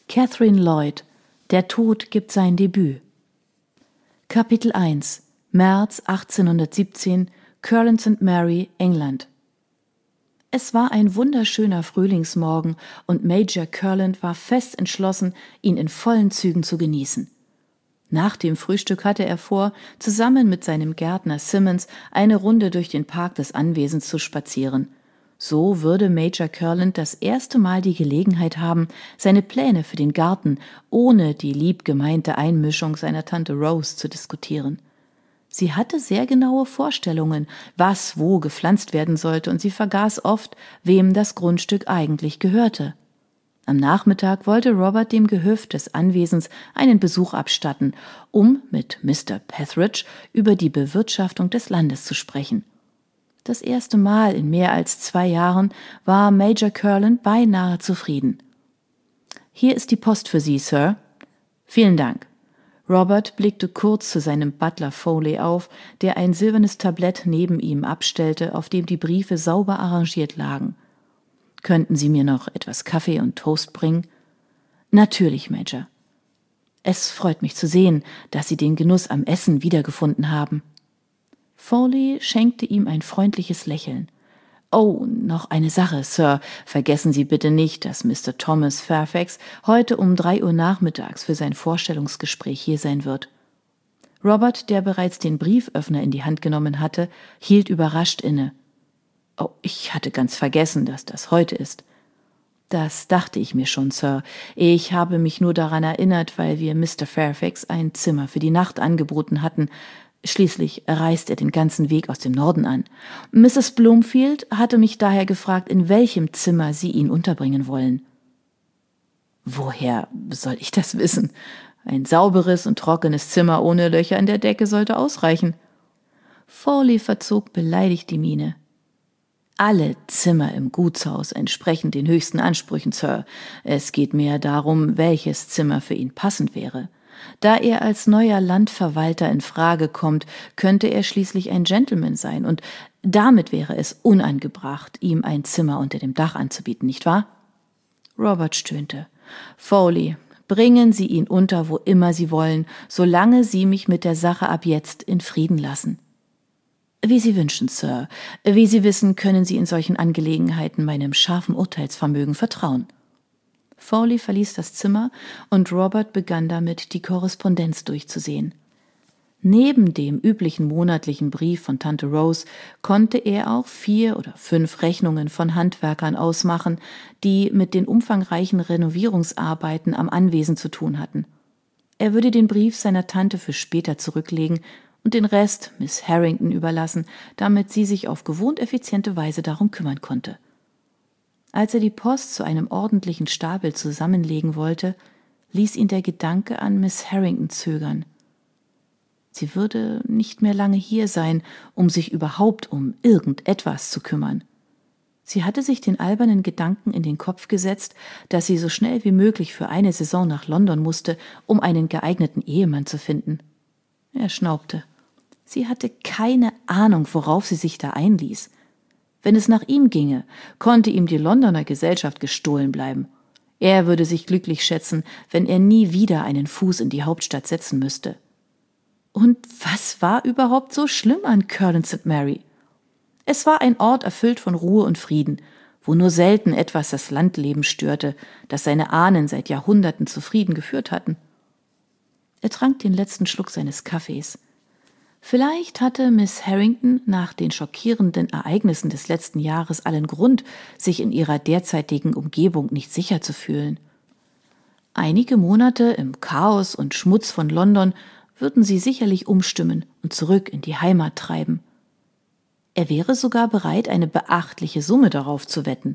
Catherine Lloyd. Der Tod gibt sein Debüt. Kapitel 1. März 1817, Curland St. Mary, England. Es war ein wunderschöner Frühlingsmorgen und Major Curland war fest entschlossen, ihn in vollen Zügen zu genießen. Nach dem Frühstück hatte er vor, zusammen mit seinem Gärtner Simmons eine Runde durch den Park des Anwesens zu spazieren. So würde Major Curland das erste Mal die Gelegenheit haben, seine Pläne für den Garten ohne die lieb gemeinte Einmischung seiner Tante Rose zu diskutieren. Sie hatte sehr genaue Vorstellungen, was wo gepflanzt werden sollte, und sie vergaß oft, wem das Grundstück eigentlich gehörte. Am Nachmittag wollte Robert dem Gehöft des Anwesens einen Besuch abstatten, um mit Mr. Petheridge über die Bewirtschaftung des Landes zu sprechen. Das erste Mal in mehr als 2 Jahren war Major Curland beinahe zufrieden. »Hier ist die Post für Sie, Sir.« »Vielen Dank.« Robert blickte kurz zu seinem Butler Foley auf, der ein silbernes Tablett neben ihm abstellte, auf dem die Briefe sauber arrangiert lagen. »Könnten Sie mir noch etwas Kaffee und Toast bringen?« »Natürlich, Major.« »Es freut mich zu sehen, dass Sie den Genuss am Essen wiedergefunden haben.« Foley schenkte ihm ein freundliches Lächeln. »Oh, noch eine Sache, Sir. Vergessen Sie bitte nicht, dass Mr. Thomas Fairfax heute um 3 Uhr nachmittags für sein Vorstellungsgespräch hier sein wird.« Robert, der bereits den Brieföffner in die Hand genommen hatte, hielt überrascht inne. »Oh, ich hatte ganz vergessen, dass das heute ist.« »Das dachte ich mir schon, Sir. Ich habe mich nur daran erinnert, weil wir Mr. Fairfax ein Zimmer für die Nacht angeboten hatten. Schließlich reist er den ganzen Weg aus dem Norden an. Mrs. Bloomfield hatte mich daher gefragt, in welchem Zimmer Sie ihn unterbringen wollen.« »Woher soll ich das wissen? Ein sauberes und trockenes Zimmer ohne Löcher in der Decke sollte ausreichen.« Foley verzog beleidigt die Miene. »Alle Zimmer im Gutshaus entsprechen den höchsten Ansprüchen, Sir. Es geht mehr darum, welches Zimmer für ihn passend wäre. Da er als neuer Landverwalter in Frage kommt, könnte er schließlich ein Gentleman sein, und damit wäre es unangebracht, ihm ein Zimmer unter dem Dach anzubieten, nicht wahr?« Robert stöhnte. »Foley, bringen Sie ihn unter, wo immer Sie wollen, solange Sie mich mit der Sache ab jetzt in Frieden lassen.« »Wie Sie wünschen, Sir. Wie Sie wissen, können Sie in solchen Angelegenheiten meinem scharfen Urteilsvermögen vertrauen.« Foley verließ das Zimmer und Robert begann damit, die Korrespondenz durchzusehen. Neben dem üblichen monatlichen Brief von Tante Rose konnte er auch 4 oder 5 Rechnungen von Handwerkern ausmachen, die mit den umfangreichen Renovierungsarbeiten am Anwesen zu tun hatten. Er würde den Brief seiner Tante für später zurücklegen und den Rest Miss Harrington überlassen, damit sie sich auf gewohnt effiziente Weise darum kümmern konnte. Als er die Post zu einem ordentlichen Stapel zusammenlegen wollte, ließ ihn der Gedanke an Miss Harrington zögern. Sie würde nicht mehr lange hier sein, um sich überhaupt um irgendetwas zu kümmern. Sie hatte sich den albernen Gedanken in den Kopf gesetzt, dass sie so schnell wie möglich für eine Saison nach London musste, um einen geeigneten Ehemann zu finden. Er schnaubte. Sie hatte keine Ahnung, worauf sie sich da einließ. Wenn es nach ihm ginge, konnte ihm die Londoner Gesellschaft gestohlen bleiben. Er würde sich glücklich schätzen, wenn er nie wieder einen Fuß in die Hauptstadt setzen müsste. Und was war überhaupt so schlimm an Curland St. Mary? Es war ein Ort erfüllt von Ruhe und Frieden, wo nur selten etwas das Landleben störte, das seine Ahnen seit Jahrhunderten zufrieden geführt hatten. Er trank den letzten Schluck seines Kaffees. Vielleicht hatte Miss Harrington nach den schockierenden Ereignissen des letzten Jahres allen Grund, sich in ihrer derzeitigen Umgebung nicht sicher zu fühlen. Einige Monate im Chaos und Schmutz von London würden sie sicherlich umstimmen und zurück in die Heimat treiben. Er wäre sogar bereit, eine beachtliche Summe darauf zu wetten.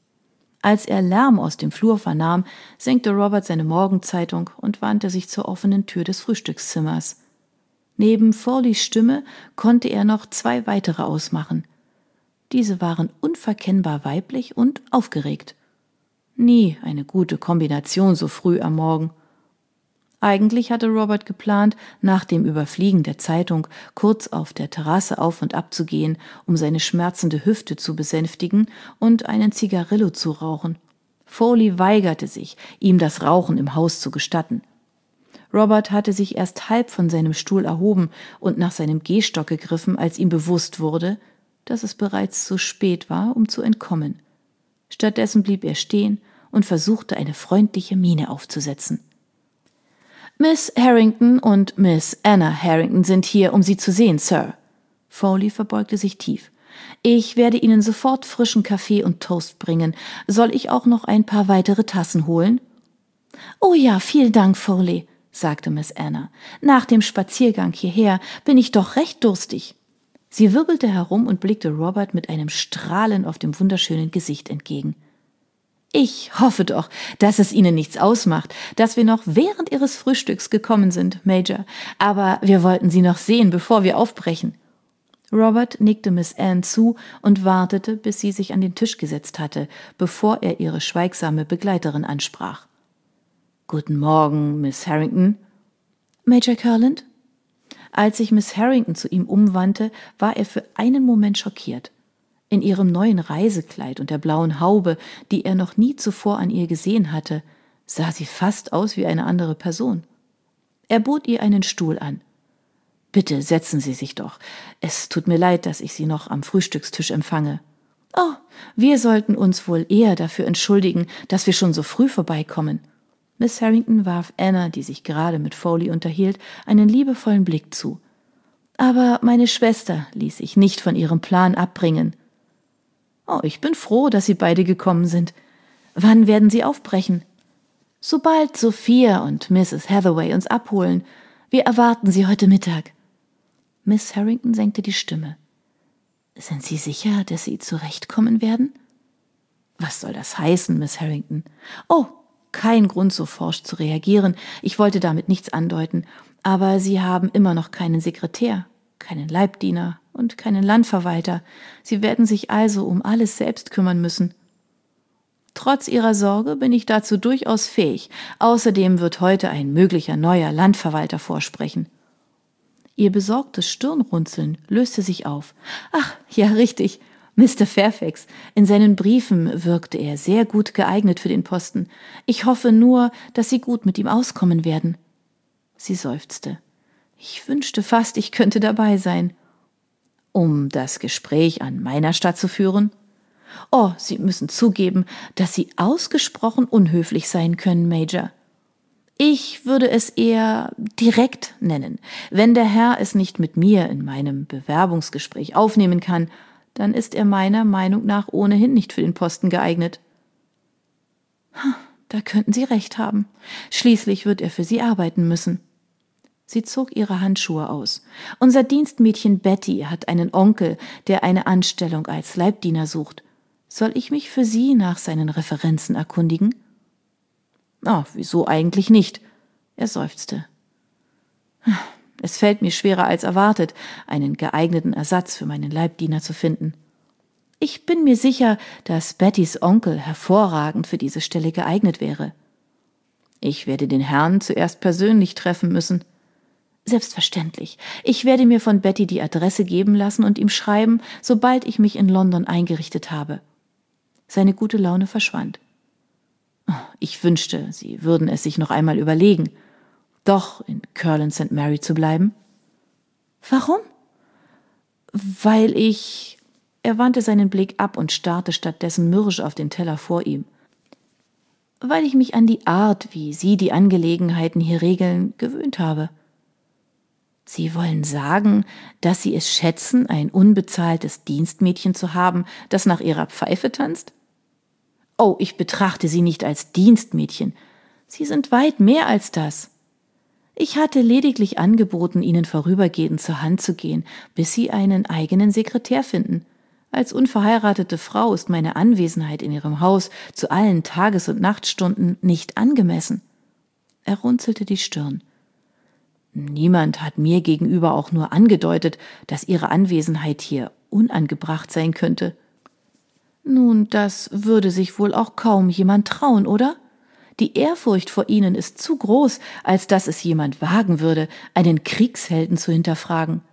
Als er Lärm aus dem Flur vernahm, senkte Robert seine Morgenzeitung und wandte sich zur offenen Tür des Frühstückszimmers. Neben Foleys Stimme konnte er noch 2 weitere ausmachen. Diese waren unverkennbar weiblich und aufgeregt. Nie eine gute Kombination so früh am Morgen. Eigentlich hatte Robert geplant, nach dem Überfliegen der Zeitung kurz auf der Terrasse auf und ab zu gehen, um seine schmerzende Hüfte zu besänftigen und einen Zigarillo zu rauchen. Foley weigerte sich, ihm das Rauchen im Haus zu gestatten. Robert hatte sich erst halb von seinem Stuhl erhoben und nach seinem Gehstock gegriffen, als ihm bewusst wurde, dass es bereits zu spät war, um zu entkommen. Stattdessen blieb er stehen und versuchte, eine freundliche Miene aufzusetzen. »Miss Harrington und Miss Anna Harrington sind hier, um Sie zu sehen, Sir.« Foley verbeugte sich tief. »Ich werde Ihnen sofort frischen Kaffee und Toast bringen. Soll ich auch noch ein paar weitere Tassen holen?« »Oh ja, vielen Dank, Foley«, sagte Miss Anna. »Nach dem Spaziergang hierher bin ich doch recht durstig.« Sie wirbelte herum und blickte Robert mit einem Strahlen auf dem wunderschönen Gesicht entgegen. »Ich hoffe doch, dass es Ihnen nichts ausmacht, dass wir noch während Ihres Frühstücks gekommen sind, Major. Aber wir wollten Sie noch sehen, bevor wir aufbrechen.« Robert nickte Miss Anne zu und wartete, bis sie sich an den Tisch gesetzt hatte, bevor er ihre schweigsame Begleiterin ansprach. »Guten Morgen, Miss Harrington.« »Major Curland?« Als sich Miss Harrington zu ihm umwandte, war er für einen Moment schockiert. In ihrem neuen Reisekleid und der blauen Haube, die er noch nie zuvor an ihr gesehen hatte, sah sie fast aus wie eine andere Person. Er bot ihr einen Stuhl an. »Bitte setzen Sie sich doch. Es tut mir leid, dass ich Sie noch am Frühstückstisch empfange.« »Oh, wir sollten uns wohl eher dafür entschuldigen, dass wir schon so früh vorbeikommen.« Miss Harrington warf Anna, die sich gerade mit Foley unterhielt, einen liebevollen Blick zu. »Aber meine Schwester ließ sich nicht von ihrem Plan abbringen.« »Oh, ich bin froh, dass Sie beide gekommen sind. Wann werden Sie aufbrechen?« »Sobald Sophia und Mrs. Hathaway uns abholen. Wir erwarten sie heute Mittag.« Miss Harrington senkte die Stimme. »Sind Sie sicher, dass Sie zurechtkommen werden?« »Was soll das heißen, Miss Harrington?« »Oh, kein Grund, so forsch zu reagieren. Ich wollte damit nichts andeuten. Aber Sie haben immer noch keinen Sekretär, keinen Leibdiener und keinen Landverwalter. Sie werden sich also um alles selbst kümmern müssen.« »Trotz Ihrer Sorge bin ich dazu durchaus fähig. Außerdem wird heute ein möglicher neuer Landverwalter vorsprechen.« Ihr besorgtes Stirnrunzeln löste sich auf. »Ach, ja, richtig. Mr. Fairfax. In seinen Briefen wirkte er sehr gut geeignet für den Posten. Ich hoffe nur, dass Sie gut mit ihm auskommen werden.« Sie seufzte. »Ich wünschte fast, ich könnte dabei sein.« »Um das Gespräch an meiner Stadt zu führen?« »Oh, Sie müssen zugeben, dass Sie ausgesprochen unhöflich sein können, Major. Ich würde es eher direkt nennen. Wenn der Herr es nicht mit mir in meinem Bewerbungsgespräch aufnehmen kann, dann ist er meiner Meinung nach ohnehin nicht für den Posten geeignet.« »Da könnten Sie recht haben. Schließlich wird er für Sie arbeiten müssen.« Sie zog ihre Handschuhe aus. »Unser Dienstmädchen Betty hat einen Onkel, der eine Anstellung als Leibdiener sucht. Soll ich mich für Sie nach seinen Referenzen erkundigen?« »Wieso eigentlich nicht?« Er seufzte. »Es fällt mir schwerer als erwartet, einen geeigneten Ersatz für meinen Leibdiener zu finden. Ich bin mir sicher, dass Bettys Onkel hervorragend für diese Stelle geeignet wäre. Ich werde den Herrn zuerst persönlich treffen müssen.« »Selbstverständlich. Ich werde mir von Betty die Adresse geben lassen und ihm schreiben, sobald ich mich in London eingerichtet habe.« Seine gute Laune verschwand. »Ich wünschte, Sie würden es sich noch einmal überlegen, doch in Curland St. Mary zu bleiben.« »Warum?« »Weil ich...« Er wandte seinen Blick ab und starrte stattdessen mürrisch auf den Teller vor ihm. »Weil ich mich an die Art, wie Sie die Angelegenheiten hier regeln, gewöhnt habe.« »Sie wollen sagen, dass Sie es schätzen, ein unbezahltes Dienstmädchen zu haben, das nach Ihrer Pfeife tanzt?« »Oh, ich betrachte Sie nicht als Dienstmädchen. Sie sind weit mehr als das. Ich hatte lediglich angeboten, Ihnen vorübergehend zur Hand zu gehen, bis Sie einen eigenen Sekretär finden. Als unverheiratete Frau ist meine Anwesenheit in Ihrem Haus zu allen Tages- und Nachtstunden nicht angemessen.« Er runzelte die Stirn. »Niemand hat mir gegenüber auch nur angedeutet, dass Ihre Anwesenheit hier unangebracht sein könnte.« »Nun, das würde sich wohl auch kaum jemand trauen, oder? Die Ehrfurcht vor Ihnen ist zu groß, als dass es jemand wagen würde, einen Kriegshelden zu hinterfragen.«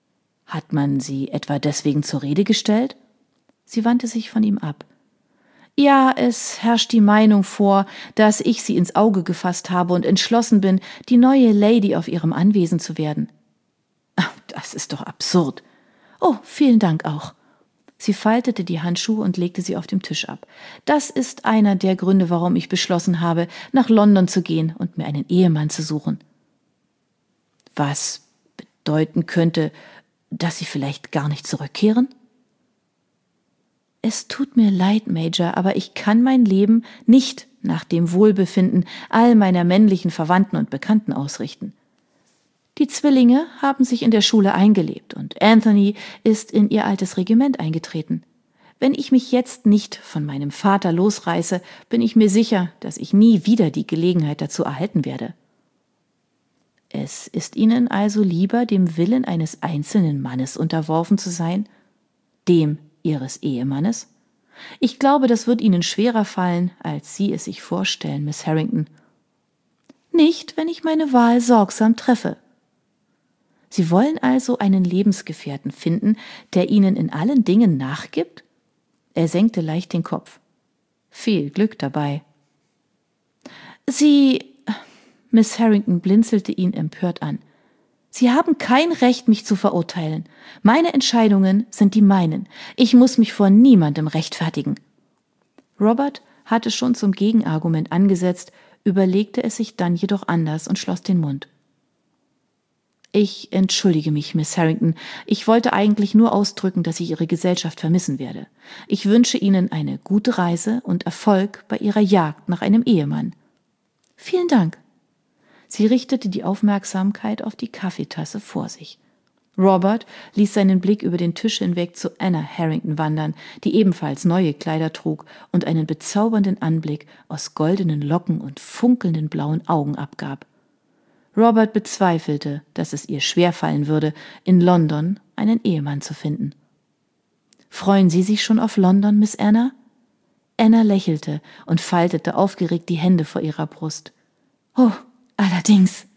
»Hat man Sie etwa deswegen zur Rede gestellt?« Sie wandte sich von ihm ab. Ja, es herrscht die Meinung vor, dass ich sie ins Auge gefasst habe und entschlossen bin, die neue Lady auf ihrem Anwesen zu werden. Das ist doch absurd. Oh, vielen Dank auch. Sie faltete die Handschuhe und legte sie auf dem Tisch ab. Das ist einer der Gründe, warum ich beschlossen habe, nach London zu gehen und mir einen Ehemann zu suchen. Was bedeuten könnte, dass Sie vielleicht gar nicht zurückkehren? Es tut mir leid, Major, aber ich kann mein Leben nicht nach dem Wohlbefinden all meiner männlichen Verwandten und Bekannten ausrichten. Die Zwillinge haben sich in der Schule eingelebt und Anthony ist in ihr altes Regiment eingetreten. Wenn ich mich jetzt nicht von meinem Vater losreiße, bin ich mir sicher, dass ich nie wieder die Gelegenheit dazu erhalten werde. Es ist Ihnen also lieber, dem Willen eines einzelnen Mannes unterworfen zu sein, dem Ihres Ehemannes? Ich glaube, das wird Ihnen schwerer fallen, als Sie es sich vorstellen, Miss Harrington. Nicht, wenn ich meine Wahl sorgsam treffe. Sie wollen also einen Lebensgefährten finden, der Ihnen in allen Dingen nachgibt? Er senkte leicht den Kopf. Viel Glück dabei. Miss Harrington blinzelte ihn empört an. Sie haben kein Recht, mich zu verurteilen. Meine Entscheidungen sind die meinen. Ich muss mich vor niemandem rechtfertigen. Robert hatte schon zum Gegenargument angesetzt, überlegte es sich dann jedoch anders und schloss den Mund. Ich entschuldige mich, Miss Harrington. Ich wollte eigentlich nur ausdrücken, dass ich Ihre Gesellschaft vermissen werde. Ich wünsche Ihnen eine gute Reise und Erfolg bei Ihrer Jagd nach einem Ehemann. Vielen Dank. Sie richtete die Aufmerksamkeit auf die Kaffeetasse vor sich. Robert ließ seinen Blick über den Tisch hinweg zu Anna Harrington wandern, die ebenfalls neue Kleider trug und einen bezaubernden Anblick aus goldenen Locken und funkelnden blauen Augen abgab. Robert bezweifelte, dass es ihr schwerfallen würde, in London einen Ehemann zu finden. »Freuen Sie sich schon auf London, Miss Anna?« Anna lächelte und faltete aufgeregt die Hände vor ihrer Brust. »Oh, allerdings.«